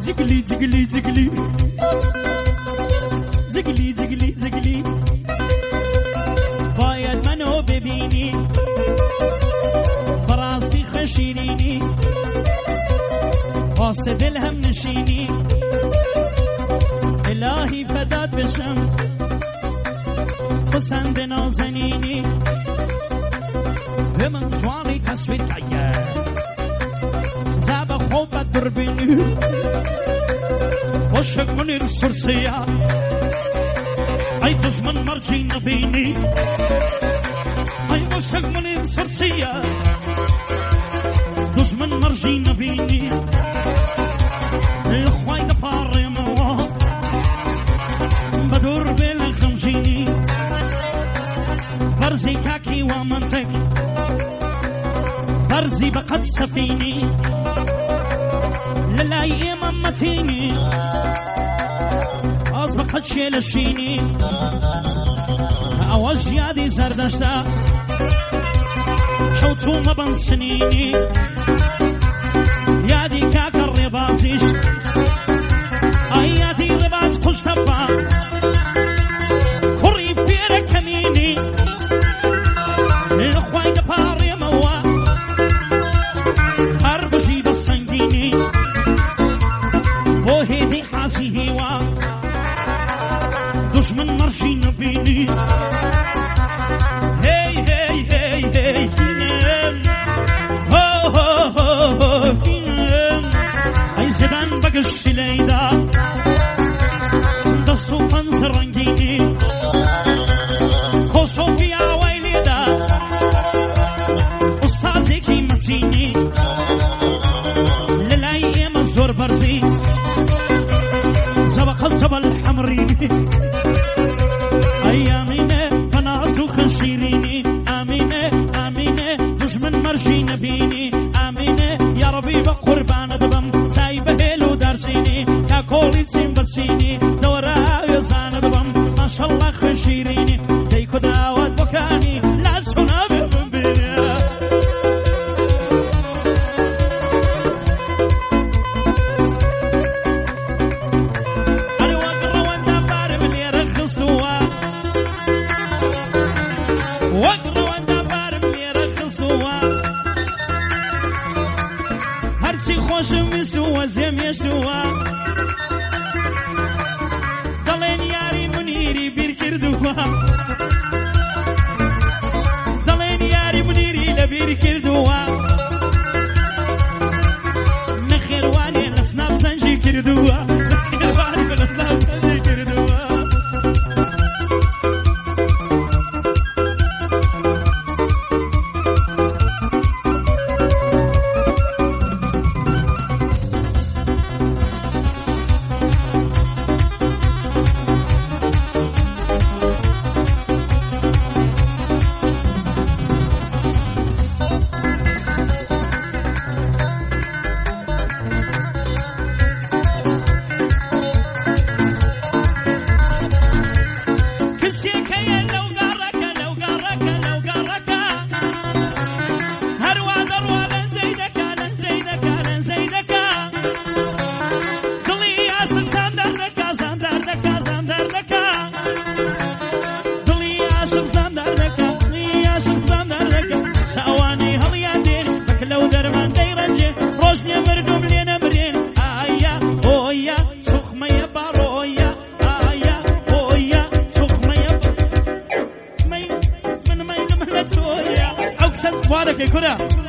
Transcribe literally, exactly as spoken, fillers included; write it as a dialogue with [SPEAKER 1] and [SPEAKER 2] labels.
[SPEAKER 1] زقلي زقلي زقلي زقلي زقلي زقلي باید منو ببینی براسي خشيريني واسه دل هم نشيني الهی فدات بشم پسند نازنینی به من جوانی تصویر کیه زب خوبت دربینی عاشق منیر سرسیه ای دشمن مرجی نبینی ای عاشق منیر سرسیه دشمن مرجی نبینی الخوای دفاری مواد بدور بل خمسینی برزي كاكي ومنطق برزي بقد سفيني للاي ممتيني از بقد شيلشيني اواز يادي زردشتا شوتو مبن سنيني يادي كاك الربازيش اي يادي رباز خوش تبا كوري بيرك كميني الخوای دپاری موا هر بشی بسنگینی وهدی حاسی هوا دشمن مرشی نبینی هی هی هی هی کینم هو هو هو کینم ای زدن بگشتی لیدا دستو پنز رنگینی کوسوفیا ویلیدا متيني للاي منزور برزي زبق الزبل الحمريني ايامينه فناسو خنشيريني امينه امينه دشمن مرشي نبيني امينه يا ربي بقربان دبم سايبه هلو درسيني يا كولي تسين برسيني دورا يزان دبم ما شاء الله خنشيريني ديكو دعوات بكاني لا سنا ببنبيني وزم يشوا دلين ياري منيري بيركردوا دلين ياري منيري لبيركردوا نخير واني لسنا بزنجي كردوا نخير واني لسنا بزنجي كردوا
[SPEAKER 2] وارك يا كرة